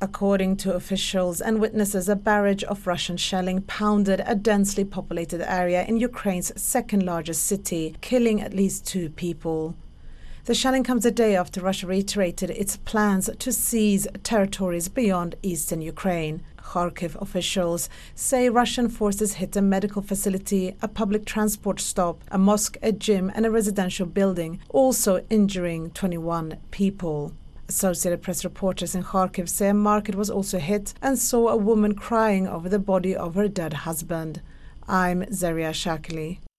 According to officials and witnesses, a barrage of Russian shelling pounded a densely populated area in Ukraine's second-largest city, killing at least 2 people. The shelling comes a day after Russia reiterated its plans to seize territories beyond eastern Ukraine. Kharkiv officials say Russian forces hit a medical facility, a public transport stop, a mosque, a gym and a residential building, also injuring 21 people. Associated Press reporters in Kharkiv say a market was also hit and saw a woman crying over the body of her dead husband. I'm Zaria Shakili.